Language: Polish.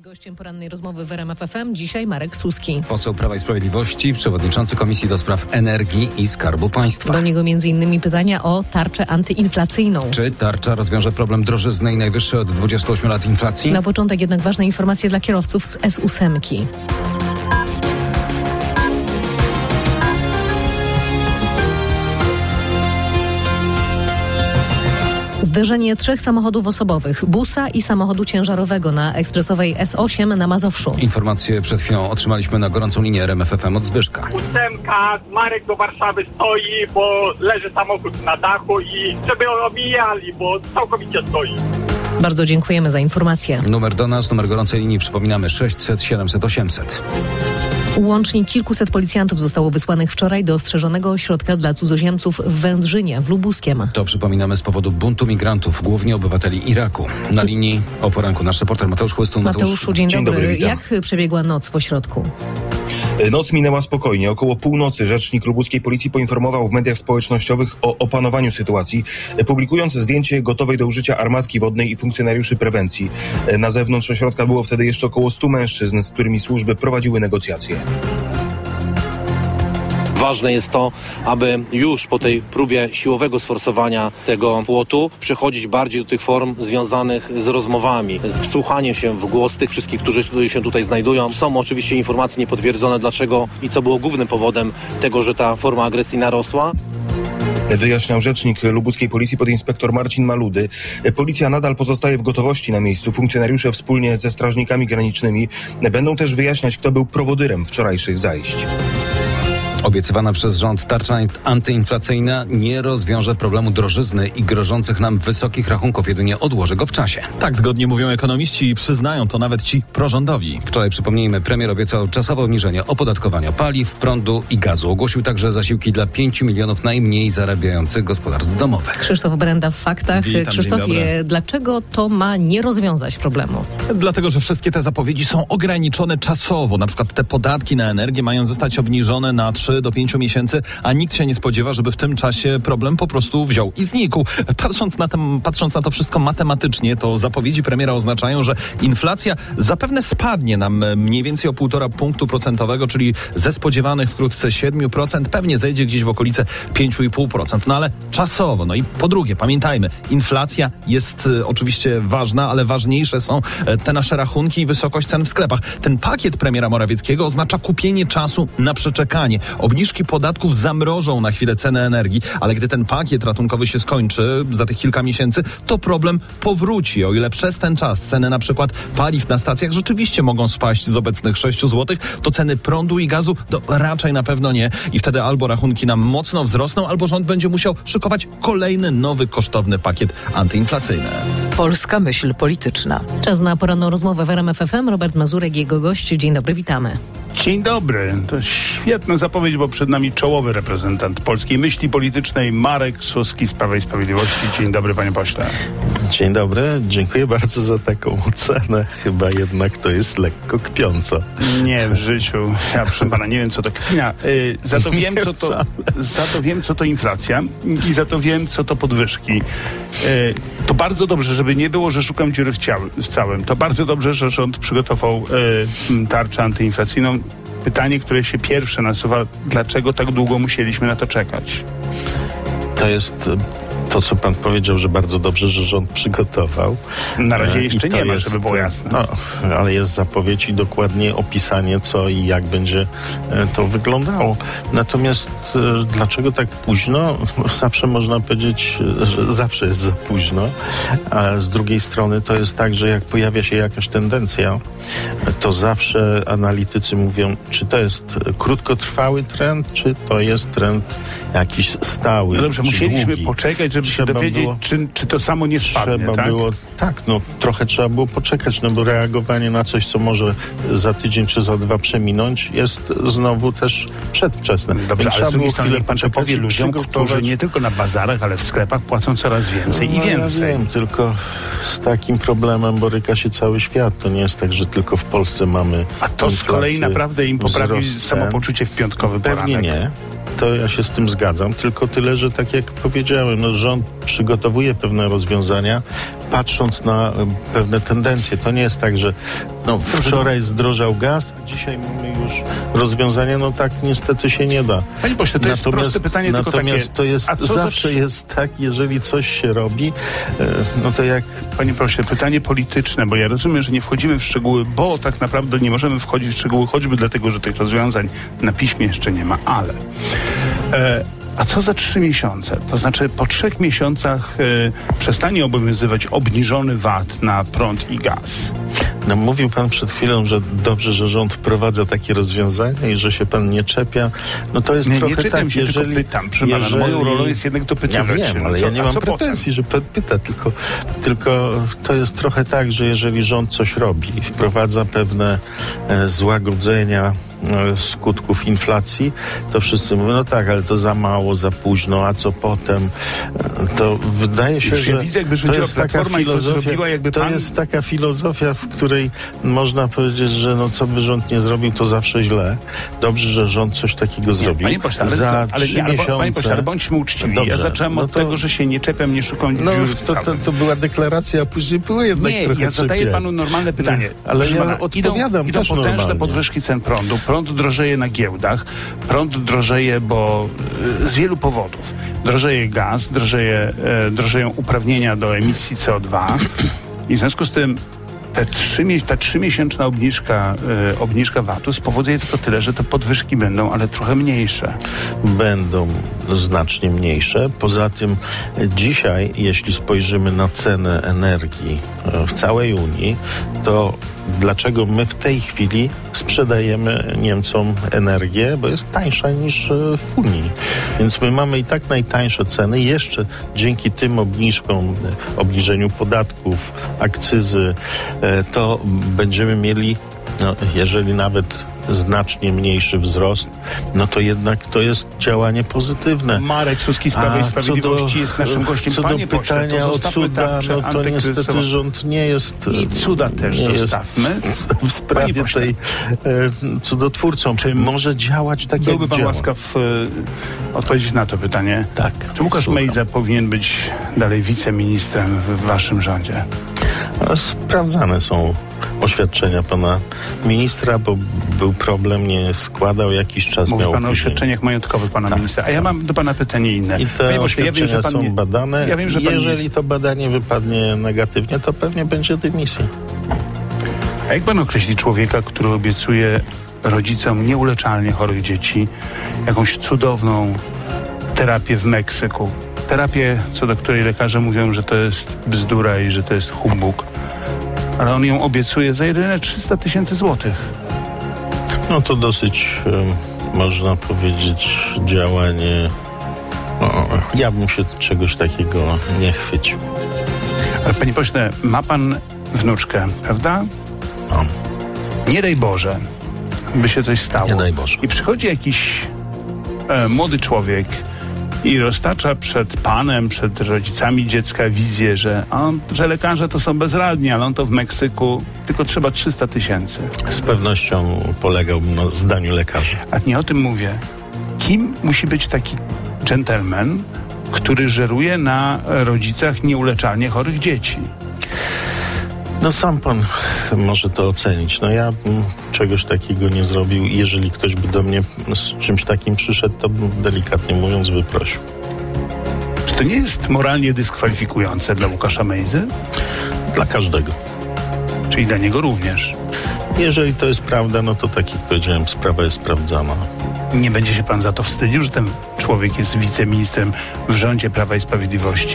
Gościem porannej rozmowy w RMF FM dzisiaj Marek Suski. Poseł Prawa i Sprawiedliwości, przewodniczący Komisji do Spraw Energii i Skarbu Państwa. Do niego m.in. pytania o tarczę antyinflacyjną. Czy tarcza rozwiąże problem drożyzny i najwyższej od 28 lat inflacji? Na początek jednak ważne informacje dla kierowców z S8. Zderzenie 3 samochodów osobowych, busa i samochodu ciężarowego na ekspresowej S8 na Mazowszu. Informacje przed chwilą otrzymaliśmy na gorącą linię RMF FM od Zbyszka. 8, Marek do Warszawy stoi, bo leży samochód na dachu i żeby omijali, bo całkowicie stoi. Bardzo dziękujemy za informację. Numer do nas, numer gorącej linii przypominamy 600 700 800. Łącznie kilkuset policjantów zostało wysłanych wczoraj do ostrzeżonego ośrodka dla cudzoziemców w Wędrzynie w Lubuskiem. To przypominamy z powodu buntu migrantów, głównie obywateli Iraku. Na linii o poranku nasz reporter Mateusz Chłystun. Mateuszu, dzień dobry. Witam. Jak przebiegła noc w ośrodku? Noc minęła spokojnie. Około północy rzecznik lubuskiej policji poinformował w mediach społecznościowych o opanowaniu sytuacji, publikując zdjęcie gotowej do użycia armatki wodnej i funkcjonariuszy prewencji. Na zewnątrz ośrodka było wtedy jeszcze około 100 mężczyzn, z którymi służby prowadziły negocjacje. Ważne jest to, aby już po tej próbie siłowego sforsowania tego płotu przechodzić bardziej do tych form związanych z rozmowami, z wsłuchaniem się w głos tych wszystkich, którzy się tutaj znajdują. Są oczywiście informacje niepotwierdzone, dlaczego i co było głównym powodem tego, że ta forma agresji narosła. Wyjaśniał rzecznik lubuskiej policji podinspektor Marcin Maludy. Policja nadal pozostaje w gotowości na miejscu. Funkcjonariusze wspólnie ze strażnikami granicznymi będą też wyjaśniać, kto był prowodyrem wczorajszych zajść. Obiecywana przez rząd tarcza antyinflacyjna nie rozwiąże problemu drożyzny i grożących nam wysokich rachunków, jedynie odłoży go w czasie. Tak zgodnie mówią ekonomiści i przyznają to nawet ci prorządowi. Wczoraj, przypomnijmy, premier obiecał czasowe obniżenie opodatkowania paliw, prądu i gazu. Ogłosił także zasiłki dla 5 milionów najmniej zarabiających gospodarstw domowych. Krzysztof Brenda w Faktach. Witam, Krzysztofie, dlaczego to ma nie rozwiązać problemu? Dlatego, że wszystkie te zapowiedzi są ograniczone czasowo. Na przykład te podatki na energię mają zostać obniżone na 3 do 5 miesięcy, a nikt się nie spodziewa, żeby w tym czasie problem po prostu wziął i znikł. Patrząc na to wszystko matematycznie, to zapowiedzi premiera oznaczają, że inflacja zapewne spadnie nam mniej więcej o 1,5 punktu procentowego, czyli ze spodziewanych wkrótce 7%, pewnie zejdzie gdzieś w okolice 5,5%. No ale czasowo. No i po drugie, pamiętajmy, inflacja jest oczywiście ważna, ale ważniejsze są te nasze rachunki i wysokość cen w sklepach. Ten pakiet premiera Morawieckiego oznacza kupienie czasu na przeczekanie. Obniżki podatków zamrożą na chwilę cenę energii, ale gdy ten pakiet ratunkowy się skończy za tych kilka miesięcy, to problem powróci. O ile przez ten czas ceny na przykład paliw na stacjach rzeczywiście mogą spaść z obecnych 6 zł, to ceny prądu i gazu raczej na pewno nie. I wtedy albo rachunki nam mocno wzrosną, albo rząd będzie musiał szykować kolejny nowy kosztowny pakiet antyinflacyjny. Polska myśl polityczna. Czas na poranną rozmowę w RMF FM. Robert Mazurek i jego gość. Dzień dobry, witamy. Dzień dobry. To świetna zapowiedź, bo przed nami czołowy reprezentant polskiej myśli politycznej Marek Suski z Prawa i Sprawiedliwości. Dzień dobry, panie pośle. Dzień dobry. Dziękuję bardzo za taką ocenę. Chyba jednak to jest lekko kpiąco. Nie, w życiu. Ja, proszę pana, nie wiem, co to kpina. Za to wiem, co to inflacja i za to wiem, co to podwyżki. To bardzo dobrze, żeby nie było, że szukam dziury w całym. To bardzo dobrze, że rząd przygotował tarczę antyinflacyjną. Pytanie, które się pierwsze nasuwa, dlaczego tak długo musieliśmy na to czekać? To jest to, co pan powiedział, że bardzo dobrze, że rząd przygotował. Na razie jeszcze nie ma, żeby było jasne. No, ale jest zapowiedź i dokładnie opisanie, co i jak będzie to wyglądało. Natomiast dlaczego tak późno? Zawsze można powiedzieć, że zawsze jest za późno. A z drugiej strony to jest tak, że jak pojawia się jakaś tendencja, to zawsze analitycy mówią, czy to jest krótkotrwały trend, czy to jest trend jakiś stały. No dobrze, musieliśmy długi. poczekać, żeby się dowiedzieć, czy to samo nie spadnie, tak? Trochę trzeba było poczekać, bo reagowanie na coś, co może za tydzień czy za 2 przeminąć, jest znowu też przedwczesne. Dobrze, ale z drugiej strony pan to powie ludziom, którzy nie tylko na bazarach, ale w sklepach płacą coraz więcej i więcej. Ja wiem, tylko z takim problemem boryka się cały świat. To nie jest tak, że tylko w Polsce mamy A to z kolei naprawdę im poprawi samopoczucie w piątkowy poranek. Pewnie nie. To ja się z tym zgadzam, tylko tyle, że tak jak powiedziałem, rząd przygotowuje pewne rozwiązania, patrząc na pewne tendencje. To nie jest tak, że wczoraj zdrożał gaz, a dzisiaj mamy już rozwiązanie. No tak niestety się nie da. Panie pośle, to jest proste pytanie, tylko takie... Natomiast to jest, zawsze jest tak, jeżeli coś się robi, no to jak... Panie pośle, pytanie polityczne, bo ja rozumiem, że nie wchodzimy w szczegóły, bo tak naprawdę nie możemy wchodzić w szczegóły, choćby dlatego, że tych rozwiązań na piśmie jeszcze nie ma, ale... A co za 3 miesiące? To znaczy po 3 miesiącach przestanie obowiązywać obniżony VAT na prąd i gaz. No, mówił pan przed chwilą, że dobrze, że rząd wprowadza takie rozwiązania i że się pan nie czepia. No to jest trochę nie czepiam tak, się, jeżeli... tylko pytam. Jeżeli... Moją rolą jest jednak dopytywać. Ja wiem, ale ja nie mam pretensji, że pan pyta, tylko to jest trochę tak, że jeżeli rząd coś robi i wprowadza pewne złagodzenia skutków inflacji, to wszyscy mówią, no tak, ale to za mało, za późno, a co potem? To wydaje się, że widzę, jakby to jest taka filozofia, to jest taka filozofia, w której można powiedzieć, że co by rząd nie zrobił, to zawsze źle. Dobrze, że rząd coś takiego zrobił. Panie pośle, za 3 miesiące... Panie pośle, ale bądźmy uczciwi. Dobrze, ja zacząłem od tego, że się nie czepiam, nie szukam dziury to była deklaracja, a później było jednak trochę ja zadaję panu normalne pytanie. Ale ja odpowiadam idą też potężne normalnie. Podwyżki cen prądu. Prąd drożeje na giełdach. Prąd drożeje, bo z wielu powodów. Drożeje gaz, drożeją uprawnienia do emisji CO2 i w związku z tym ta 3-miesięczna obniżka VAT-u spowoduje tylko tyle, że te podwyżki będą, ale trochę mniejsze. Będą znacznie mniejsze. Poza tym dzisiaj, jeśli spojrzymy na cenę energii w całej Unii, to dlaczego my w tej chwili sprzedajemy Niemcom energię, bo jest tańsza niż w Unii. Więc my mamy i tak najtańsze ceny. Jeszcze dzięki tym obniżeniu podatków, akcyzy, to będziemy mieli, jeżeli nawet znacznie mniejszy wzrost, no to jednak to jest działanie pozytywne. Marek Suski z Prawa i Sprawiedliwości jest naszym gościem. Co Panie do pytania pośle, o cuda, no to niestety rząd nie jest... I cuda też zostawmy. W sprawie tej cudotwórcą. Czy może działać tak, byłby jak pan działa? łaskaw odpowiedzieć na to pytanie? Tak. Czy Łukasz Mejza powinien być dalej wiceministrem w waszym rządzie? Sprawdzane są oświadczenia pana ministra, bo był problem, nie składał, jakiś czas Mówi miał pan o oświadczeniach majątkowych pana ministra. A ja mam do pana pytanie inne. I te oświadczenia są badane. Jeżeli to badanie wypadnie negatywnie, to pewnie będzie dymisja. A jak pan określi człowieka, który obiecuje rodzicom nieuleczalnie chorych dzieci jakąś cudowną terapię w Meksyku? Terapię, co do której lekarze mówią, że to jest bzdura i że to jest humbug. Ale on ją obiecuje za jedyne 300 000 złotych. No to dosyć, można powiedzieć, działanie... ja bym się czegoś takiego nie chwycił. Ale panie pośle, ma pan wnuczkę, prawda? Mam. Nie daj Boże, by się coś stało. Nie daj Boże. I przychodzi jakiś młody człowiek i roztacza przed panem, przed rodzicami dziecka wizję, że lekarze to są bezradni, ale on to w Meksyku, tylko trzeba 300 000. Z pewnością polegałbym na zdaniu lekarza. A nie o tym mówię. Kim musi być taki dżentelmen, który żeruje na rodzicach nieuleczalnie chorych dzieci? No sam pan może to ocenić. No ja bym czegoś takiego nie zrobił. Jeżeli ktoś by do mnie z czymś takim przyszedł, to bym delikatnie mówiąc wyprosił. Czy to nie jest moralnie dyskwalifikujące dla Łukasza Mejzy? Dla każdego. Czyli dla niego również? Jeżeli to jest prawda, no to tak jak powiedziałem, sprawa jest sprawdzana. Nie będzie się pan za to wstydził, że ten człowiek jest wiceministrem w rządzie Prawa i Sprawiedliwości?